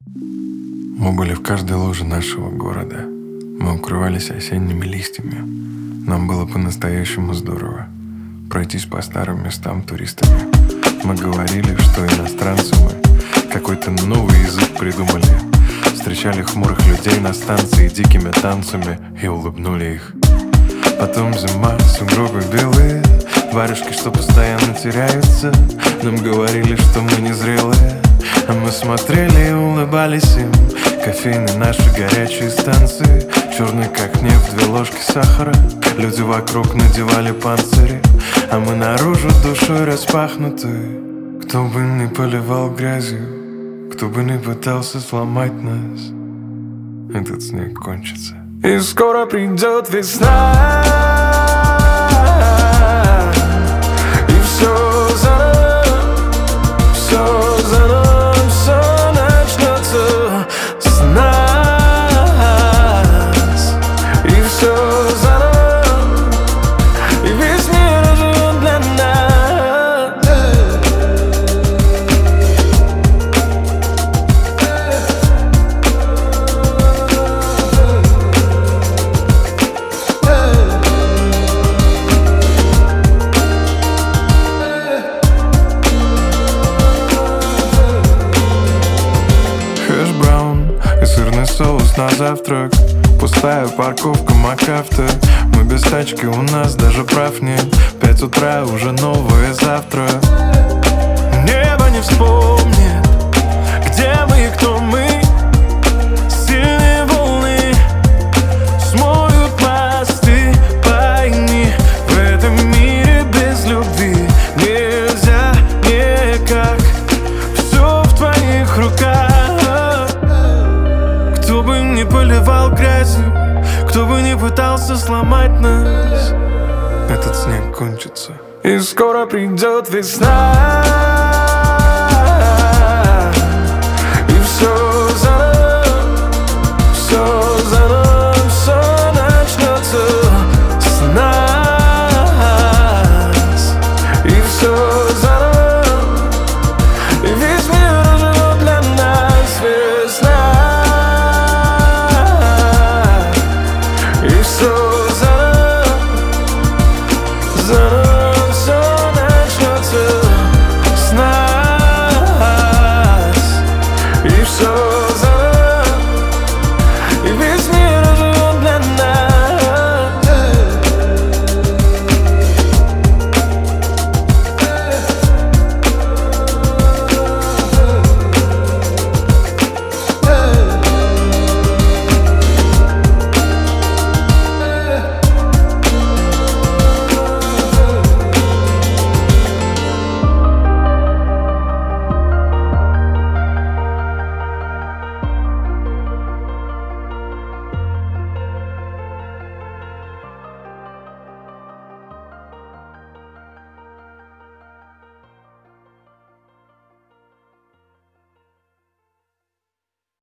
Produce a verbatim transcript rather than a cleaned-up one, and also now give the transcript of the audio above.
Мы были в каждой луже нашего города. Мы укрывались осенними листьями. Нам было по-настоящему здорово пройтись по старым местам туристами. Мы говорили, что иностранцы мы, какой-то новый язык придумали. Встречали хмурых людей на станции дикими танцами и улыбнули их. Потом зима, сугробы белые, варежки, что постоянно теряются. Нам говорили, что мы незрелые, а мы смотрели и улыбались им. Кофейные наши горячие станции, черные как нефть, две ложки сахара. Люди вокруг надевали панцири, а мы наружу душой распахнуты. Кто бы ни поливал грязью, кто бы ни пытался сломать нас, этот снег кончится. И скоро придет весна, и все заново, все заново, все начнется с нас. И все заново, и весь мир живет для нас. И сырный соус на завтрак, пустая парковка МакАвто. Мы без тачки, у нас даже прав нет. Пять утра, уже новое завтра. Небо не вспомнит, где мы и кто мы. Сильные волны смоют мосты. Пойми, в этом мире без любви нельзя никак. Все в твоих руках. Кто бы ни поливал грязью, кто бы ни пытался сломать нас, этот снег кончится. И скоро придет весна.